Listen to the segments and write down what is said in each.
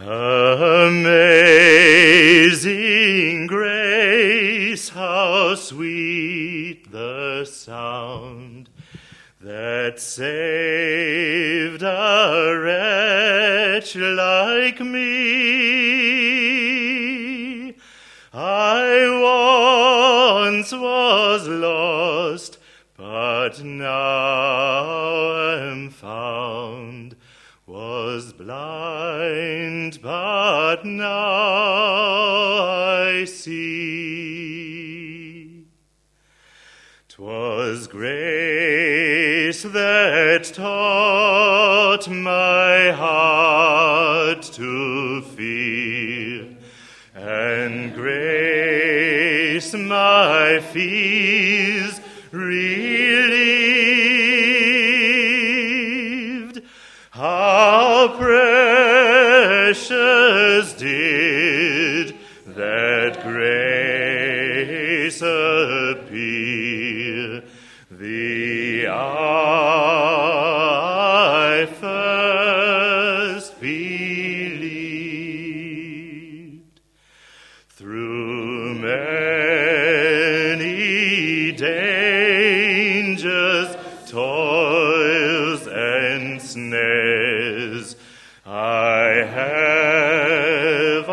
Amazing grace, how sweet the sound that saved a wretch like me. I once was lost, but now am found, was blind, but now I see. 'Twas grace that taught my heart to fear, and grace my fears relieved. How precious did that grace appear the hour I first believed. Through many dangers, toils, and snares, I have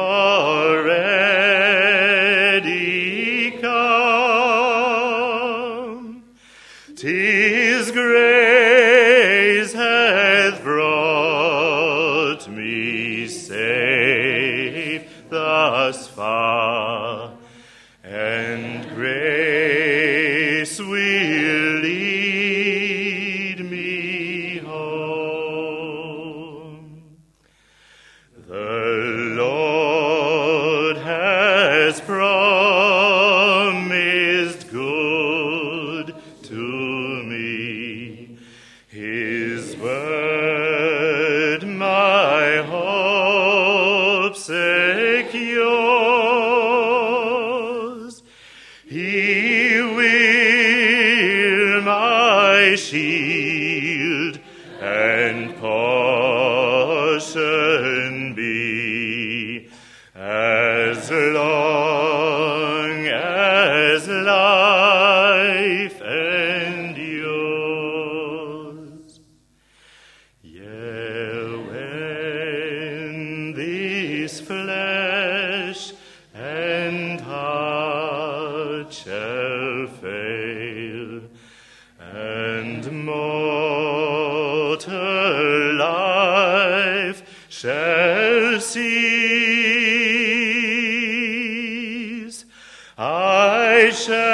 already come. 'Tis grace hath brought me safe thus far, and grace will lead me home. The Lord has promised good to me. His word my hope secures. He will my shield and portion be, as long as life endures. Yea, when this flesh and heart shall fail, and mortal life shall cease, I shall